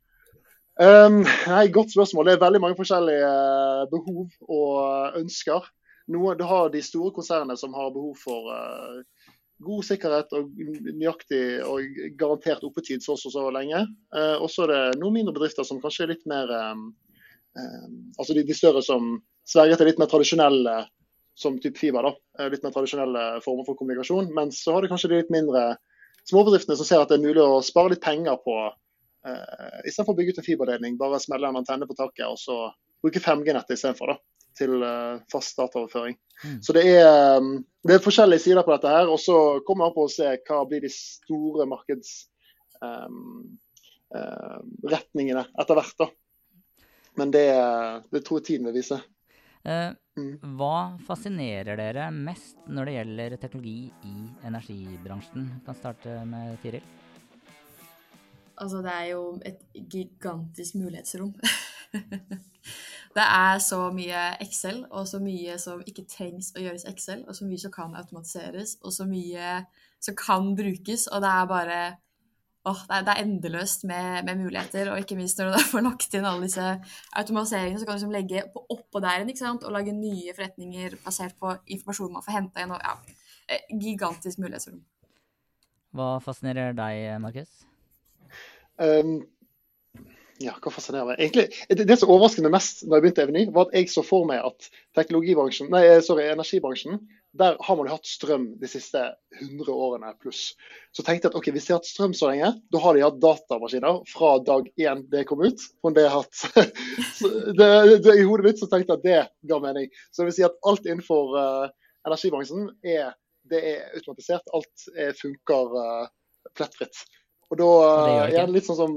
Speaker 5: Nei, godt spørsmål. Det veldig mange forskjellige behov og ønsker. Du har de store konsernene som har behov for god sikkerhet og nøyaktig og garantert oppetid så lenge. Og så det noen mindre bedrifter som kanskje litt mer, altså de større som sverger til litt mer tradisjonelle, som typ fiber da, litt mer tradisjonelle former for kommunikasjon, mens så har det kanskje de litt mindre småbedriftene som ser at det mulig å spare litt penger på, i stedet for å bygge ut en fiberledning, bare smelle en antenne på taket, og så bruke 5G-nettet i stedet for da, til fast dataoverføring. Så det er forskjellige sider på dette her, og så kommer man på å se hva blir de store markedsretningene etter hvert da. Men det tror jeg tiden vil vise.
Speaker 4: Hva fascinerer dere mest når det gjelder teknologi i energibransjen? Jeg kan starte med Tiril.
Speaker 2: Altså, det jo et gigantisk mulighetsrom. Det så mye Excel, og så mye som ikke trengs å gjøres Excel, og så mye som kan automatiseres, og så mye som kan brukes, og det bare det endeløst med muligheter, og ikke minst når du da får lagt inn alle disse automatiseringene, så kan du liksom legge oppå der, ikke sant? Og lage nye forretninger basert på informasjon man får hentet inn, og gigantisk mulighetsrom.
Speaker 4: Hva fascinerer deg, Markus?
Speaker 5: Hva fascinerer meg? Egentlig, det som overraskende mest når jeg begynte Eveny, var at jeg så for meg at energibransjen, der har man jo hatt strøm de siste 100 årene pluss. Så tenkte jeg at ok, hvis de har hatt strøm så lenge, da har de hatt datamaskiner fra dag 1 det kom ut. Og det har hatt, I hodet mitt så tenkte jeg at det ga mening. Så det vil si at alt innenfor energibransjen det automatisert, alt funker plettfritt. Og da det litt sånn som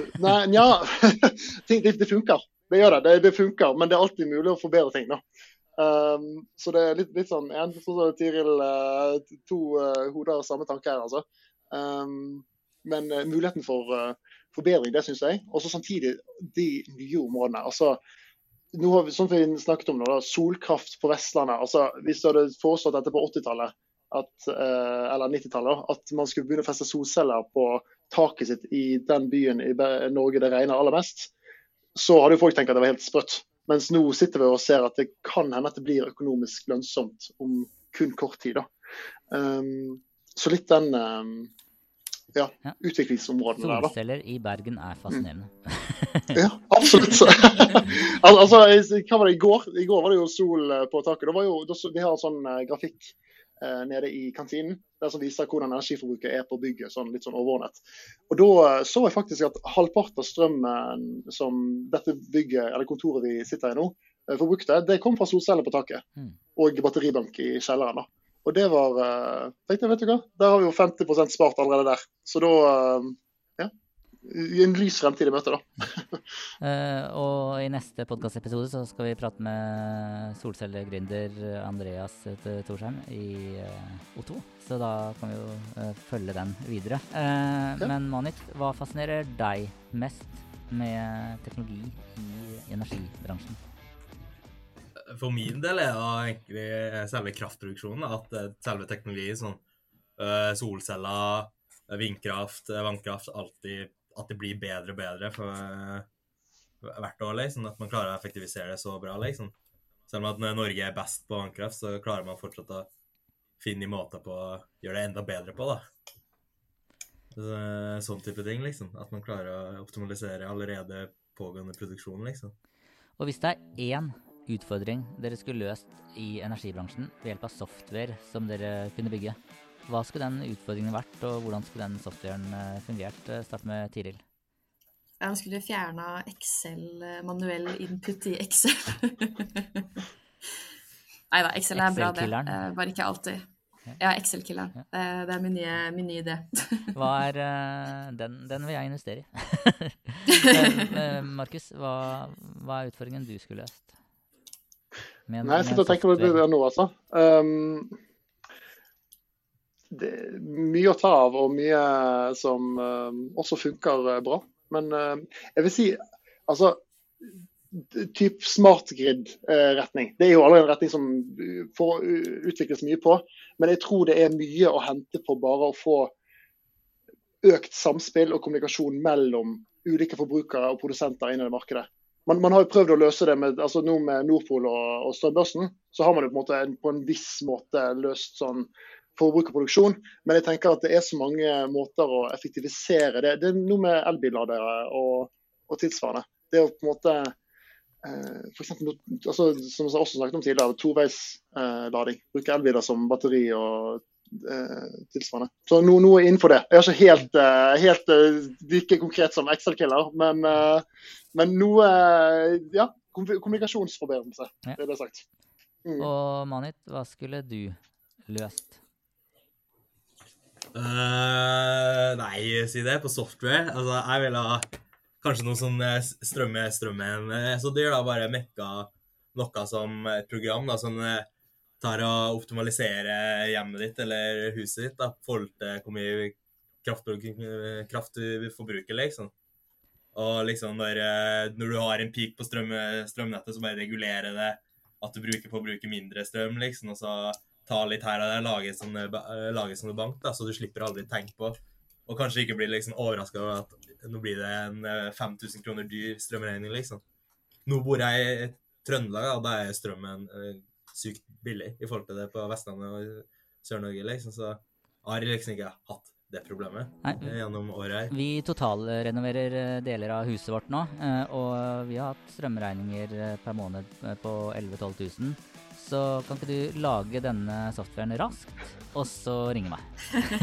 Speaker 5: det funker. Det gjør det. Det funker, men det alltid mulig å forbedre ting, da. Så det litt sånn, sånn som Tiril, to hoder samme tanke her, altså. Men muligheten for forbedring, det synes jeg. Og så samtidig de nye områdene. Altså, nå har vi, sånn vi snakket om nå, solkraft på Vestlandet. Altså, hvis du hadde foreslått dette på 80-tallet, eller 90-tallet, at man skulle begynne å feste solceller på taket sitt i den byen i Norge det regner aller mest, så hadde jo folk tenkt at det var helt sprøtt. Mens nå sitter vi og ser at det kan hende at det blir økonomisk lønnsomt om kun kort tid. Da. Så litt den utviklingsområden der.
Speaker 4: Solceller i Bergen fascinerende.
Speaker 5: Ja, absolutt. Altså, hva var det i går? I går var det jo sol på taket. De har en sånn grafikk nede i kantinen, der som viser hvordan energiforbruket på bygget, litt sånn overordnet. Og da så jeg faktisk at halvparten av strømmen som dette bygget, eller kontoret vi sitter i nå, forbrukte, det kom fra solceller på taket, og batteribank i kjelleren da. Og det var, tenkte jeg, vet du hva, der har vi jo 50% spart allerede der. Så da, en lys fremtid i møte da.
Speaker 4: Og i neste podcastepisode så skal vi prate med solcellegründer Andreas Torsheim i O2, så da kan vi jo følge den videre. Men Manit, hva fascinerer deg mest med teknologi i energibransjen?
Speaker 7: For min del det egentlig selve kraftproduksjonen, at selve teknologi, sånn solceller, vindkraft, vannkraft, alltid at det blir bedre og bedre for hvert år, liksom, at man klarer å effektivisere det så bra, liksom. Selv om at Norge best på vannkraft, så klarer man fortsatt å finne måter på å gjøre det enda bedre på, da. Sånn type ting, liksom. At man klarer å optimalisere allerede pågående produksjon, liksom.
Speaker 4: Og hvis det én utfordring dere skulle løst i energibransjen ved hjelp av software som dere kunne bygge, hva skulle den utfordringen vært, og hvordan skulle den softwaren fungert? Start med Tiril.
Speaker 2: Jeg skulle fjerne Excel, manuell input i Excel. Neida, Excel bra det. Bare ikke alltid. Ja, Excel-killeren. Det min nye idé.
Speaker 4: Hva den vil jeg investere i. Markus, hva utfordringen du skulle løst?
Speaker 5: Nei, jeg sitter og tenker på det nå, altså. Det mye å ta av, og mye som også funker bra. Men jeg vil si, altså, typ smart grid-retning. Det jo allerede en retning som får utvikles mye på, men jeg tror det mye å hente på bare å få økt samspill og kommunikasjon mellom ulike forbrukere og produsenter inne i markedet. Man har jo prøvd å løse det med, altså nå med Nordpol og strømbørsen, så har man jo på en viss måte løst sånn forbrukerproduksjon, men jeg tenker at det så mange måter å effektivisere det. Det noe med elbilladere og tilsvarende. Det på en måte, for eksempel, altså, som jeg også snakket om tidligere, toveislading. Bruke elbiler som batteri og tilsvarende. Så noe innenfor det. Jeg ikke helt like konkret som Excel-killer, men noe, kommunikasjonsforbedrelse, det jeg sagt.
Speaker 4: Og Manit, hva skulle du løst?
Speaker 7: Nei, si det på software. Altså, jeg vil ha kanskje noe sånn strømmen. Så det gjør da bare mekka noe som et program da, som tar og optimaliserer hjemmet ditt eller huset ditt da, forhold til hvor mye kraft du forbruker, liksom. Og liksom når du har en peak på strømnettet, så bare regulere det, at du får bruke mindre strøm, liksom, og så ta litt her og der, lage sånne bank, da, så du slipper aldri tenke på, og kanskje ikke bli liksom overrasket over at nå blir det en 5 000 kroner dyr strømregning, liksom. Nå bor jeg i Trøndelag, og da er strømmen sykt billig i forhold til det på Vestlandet og Sør-Norge, liksom, så har jeg liksom ikke hatt det problemet gjennom året her.
Speaker 4: Vi totalrenoverer deler av huset vårt nå, og vi har hatt strømregninger per måned på 11-12 000. Så kan ikke du lage denne softwaren raskt, og så ringe meg.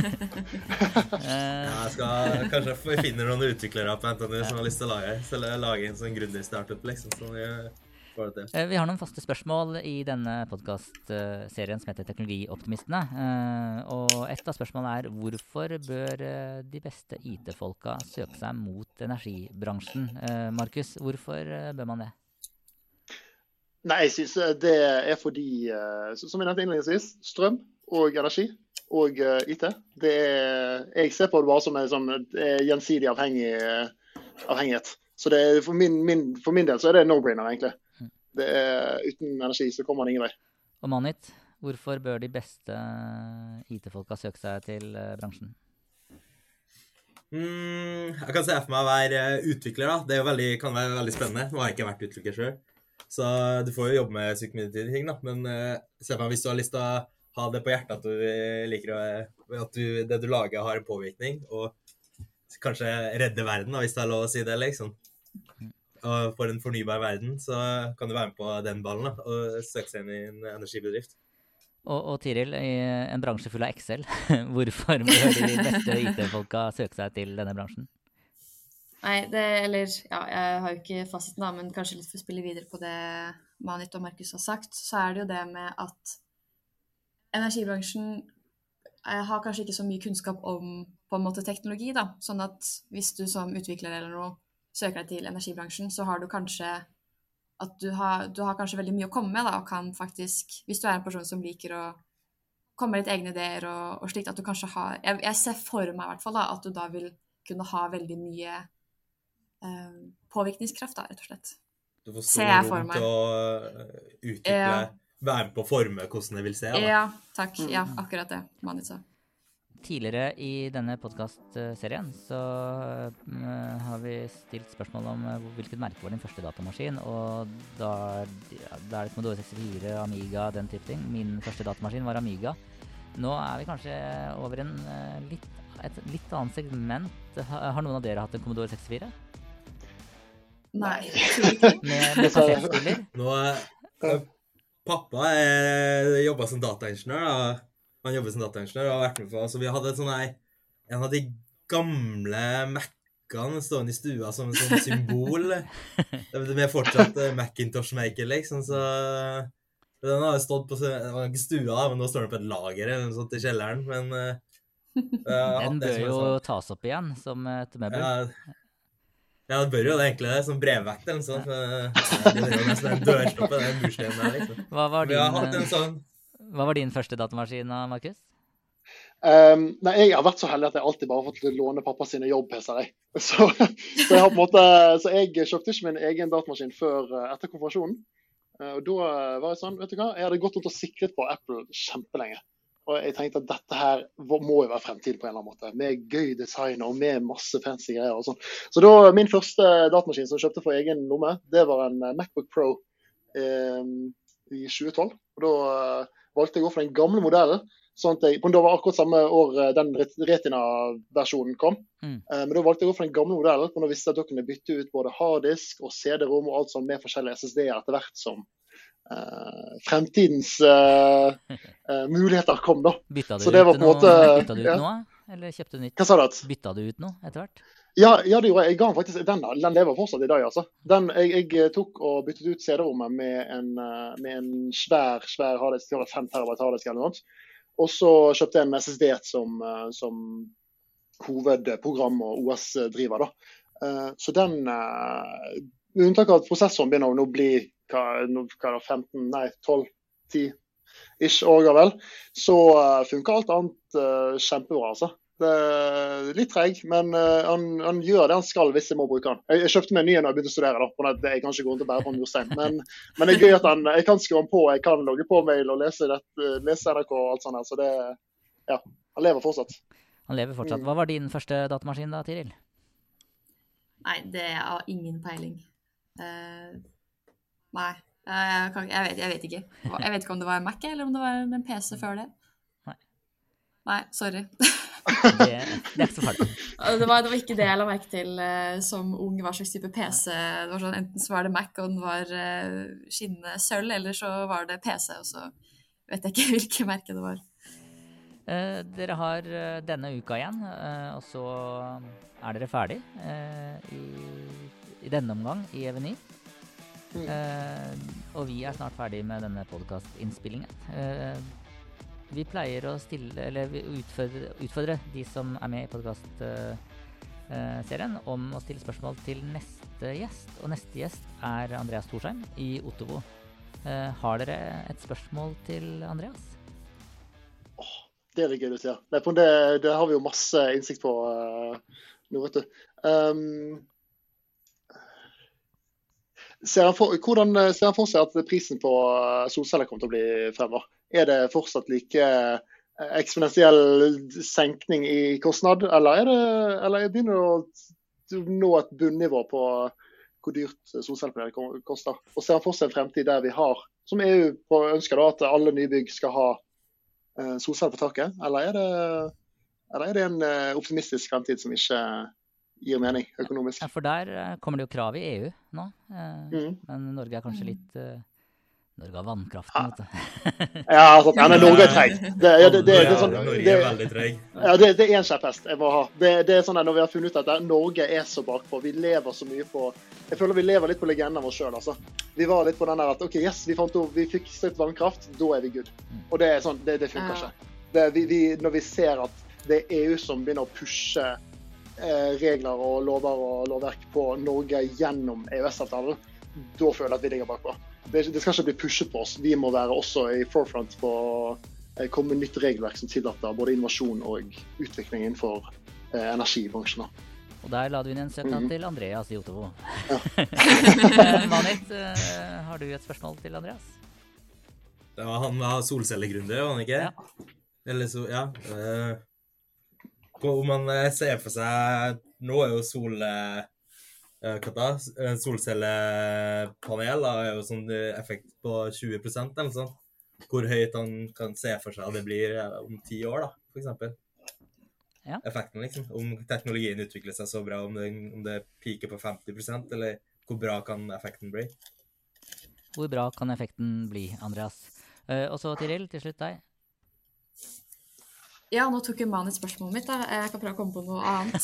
Speaker 7: Jeg skal kanskje finne noen utviklere på NTNU som har lyst til å lage en sånn grundig startup, liksom, så vi
Speaker 4: har noen faste spørsmål i denne podcast-serien som heter Teknologioptimistene. Og et av spørsmålene er: hvorfor bør de beste IT-folka søke seg mot energibransjen? Markus, hvorfor bør man det?
Speaker 5: Nei, jeg synes det er fordi, som jeg nevnte innledningsvis, strøm og energi og IT. Jeg ser på det bare som en sånn gjensidig avhengighet. Så det er, for min del så er det en no-brainer, egentlig. Uten energi så kommer man ingen vei.
Speaker 4: Og Manit, hvorfor bør de beste IT-folka søke seg til bransjen?
Speaker 7: Jeg kan se for meg å være utvikler, da. Det kan være veldig spennende. Nå har jeg ikke vært utvikler selv. Så du får jo jobbe med sykt mye ting, da. Men se for meg hvis du har lyst til å ha det på hjertet, at du liker at det du lager har en påvirkning, og kanskje redde verden, da, hvis det er lov å si det, liksom. Og for en fornybar verden, så kan du være med på den ballen, da, og søke seg inn i en energibedrift.
Speaker 4: Og Tiril, i en bransje full av Excel, hvorfor bør de beste IT-folka søke seg til denne bransjen?
Speaker 2: Nei, jeg har jo ikke fasiten da, men kanskje litt for å spille videre på det Manit og Markus har sagt, så er det jo det med at energibransjen har kanskje ikke så mye kunnskap om på en måte teknologi da, sånn at hvis du som utvikler eller noe søker deg til energibransjen, så har du kanskje at du har kanskje veldig mye å komme med da, og kan faktisk, hvis du er en person som liker å komme med litt egne ideer og slikt, at du kanskje har, jeg ser for meg i hvert fall da, at du da vil kunne ha veldig mye påvirkningskraft da, rett og slett.
Speaker 7: Du får stor rom til å utvikle, være med på å forme hvordan det vil se. Da.
Speaker 2: Ja, takk. Ja, akkurat det Manit sa.
Speaker 4: Tidligere i denne podcast-serien så har vi stilt spørsmål om hvilket merke var din første datamaskin, og da er det Commodore 64, Amiga, den type ting. Min første datamaskin var Amiga. Nå er vi kanskje over et litt annet segment. Har noen av dere hatt en Commodore 64?
Speaker 2: Nei.
Speaker 4: Med kassettspiller?
Speaker 7: Pappa jobbet som dataingeniør, da. Han jobbet som dataingeniør og har vært med på, så vi hadde en av de gamle Mac-ene stående i stua som et symbol. Det er fortsatt Macintosh-maker, liksom, så den har stått på stua, men nå står den på et lager eller noe sånt i kjelleren, men
Speaker 4: den bør jo tas opp igjen som et møbel.
Speaker 7: Ja, det bør jo det egentlig, som brevvekt eller noe sånt. Det er jo nesten en dørstoppe, det er en murstein der, liksom.
Speaker 4: Hva var din første datamaskin, Markus?
Speaker 5: Nei, jeg har vært så heldig at jeg alltid bare har fått låne pappa sine jobb-PC-er. Så jeg har på en måte, så jeg kjøpte ikke min egen datamaskin før etter konfirmasjonen. Og da var jeg sånn, vet du hva, jeg hadde gått rundt og sikret på Apple kjempelenge. Og jeg tenkte at dette her må jo være fremtid på en eller annen måte, med gøy design og med masse fancy greier og sånn. Så da, min første datamaskin som jeg kjøpte for egen lomme, det var en MacBook Pro i 2012. Og da valgte jeg å gå for den gamle modellen, sånn at da var akkurat samme år den Retina-versjonen kom. Men da valgte jeg å gå for den gamle modellen, og da visste jeg at da kunne bytte ut både harddisk og CD-rom og alt sånn med forskjellige SSD-er etter hvert som fremtidens muligheter kom da.
Speaker 4: Bytta du
Speaker 5: så det var på en måte,
Speaker 4: ut noe, eller kjøpte du nytt?
Speaker 5: Hva sa du?
Speaker 4: Bytta du ut noe etter hvert?
Speaker 5: Ja, det gjorde jeg. Jeg ga faktisk den lever fortsatt i dag, altså. Jeg tok og byttet ut CD-rommet med en svær harddisk, 5 terabyte harddisk eller noe. Og så kjøpte jeg en SSD som hovedprogram og OS-driver da. Så den, med unntak av at prosessoren begynner å nå bli 12-10-ish år gammel, så funker alt annet kjempebra, altså. Det er litt treg, men han gjør det han skal hvis jeg må bruke han. Jeg kjøpte meg en ny når jeg begynte å studere, da, på at jeg kanskje går rundt og bærer på en murstein. Men det er gøy at jeg kan skru han på, jeg kan logge på mail og lese NRK og alt sånt her. Så det, ja, han lever fortsatt.
Speaker 4: Han lever fortsatt. Hva var din første datamaskin da, Tiril?
Speaker 2: Nei, det har ingen peiling. Nei, jeg vet ikke. Jeg vet ikke om det var en Mac eller om det var en PC før det. Nei, sorry.
Speaker 4: Det er ikke så farlig.
Speaker 2: Det var ikke det jeg la merke til som ung, hva slags type PC. Det var sånn, enten så var det Mac, og den var skinnende sølv, eller så var det PC, og så vet jeg ikke hvilke merke det var.
Speaker 4: Dere har denne uka igjen, og så er dere ferdig i denne omgang i EV9. Og vi er snart ferdig med denne podcast-innspillingen. Vi pleier å utfordre de som er med i podcast-serien om å stille spørsmål til neste gjest. Og neste gjest er Andreas Thorsheim i Ottovo. Har dere et spørsmål til Andreas?
Speaker 5: Det er det gøy du sier. Det har vi jo masse innsikt på nå, vet du. Hvordan ser han for seg at prisen på solceller kommer til å bli fremover? Er det fortsatt like eksponentiell senkning i kostnad, eller begynner det å nå et bunnivå på hvor dyrt solcellepaneler koster? Og ser han for seg en fremtid der vi har, som EU ønsker da, at alle nybygg skal ha solceller på taket, eller er det en optimistisk fremtid som ikke gir mening økonomisk?
Speaker 4: Ja, for der kommer det jo krav i EU nå, men Norge er kanskje litt... Norge har vannkraften, vet du.
Speaker 5: Ja, Norge er treg. Det er
Speaker 7: veldig treg.
Speaker 5: Ja, det er en kjepphest jeg må ha. Det er sånn at når vi har funnet ut at Norge er så bakpå, vi lever så mye på... Jeg føler vi lever litt på legenden av oss selv, altså. Vi var litt på den der at, ok, yes, vi fikk sett vannkraft, da er vi good. Og det er sånn, det funker ikke. Når vi ser at det er EU som begynner å pushe regler og lover og lovverk på Norge gjennom EØS-avtalen, da føler jeg at vi ligger bakpå. Det skal ikke bli pushet på oss. Vi må være også i forefront på å komme med nytt regelverk som tillater både innovasjon og utvikling innenfor energibransjen.
Speaker 4: Og der la du inn en søknad til Andreas i Ottovo. Ja. Manit, har du et spørsmål til Andreas?
Speaker 7: Det var han med solcellegrunner, var han ikke?
Speaker 4: Ja.
Speaker 7: Eller så, ja. Om man ser for seg, nå er jo solcellepanel er jo sånn effekt på 20% eller sånn. Hvor høyt han kan se for seg at det blir om 10 år da, for eksempel.
Speaker 4: Ja.
Speaker 7: Effekten liksom. Om teknologien utvikler seg så bra, om det piker på 50%, eller hvor bra kan effekten bli?
Speaker 4: Hvor bra kan effekten bli, Andreas? Og så Tiril, til slutt deg.
Speaker 2: Ja, nå tok jo Manit spørsmålet mitt da. Jeg kan prøve å komme på noe annet.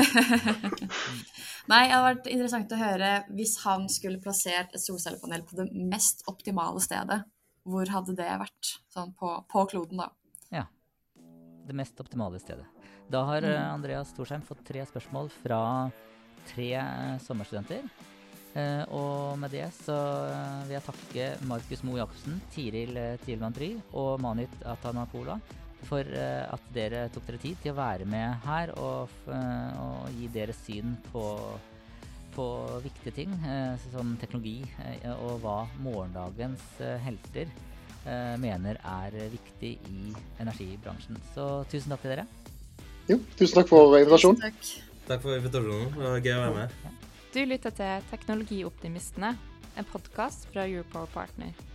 Speaker 2: Nei, det hadde vært interessant å høre hvis han skulle plassert et solcellepanel på det mest optimale stedet. Hvor hadde det vært? Sånn på kloden da.
Speaker 4: Ja, det mest optimale stedet. Da har Andreas Thorsheim fått 3 spørsmål fra 3 sommerstudenter. Og med det så vil jeg takke Markus Moe Jacobsen, Tiril Tilmandry og Manit Atanakola for at dere tok dere tid til å være med her og gi deres syn på viktige ting som teknologi og hva morgendagens helter mener er viktig i energibransjen. Så tusen takk til dere.
Speaker 5: Jo, tusen takk for invitasjonen.
Speaker 7: Takk for invitasjonen, det var gøy å være med.
Speaker 3: Du lytter til Teknologioptimistene, en podcast fra Europower Partner.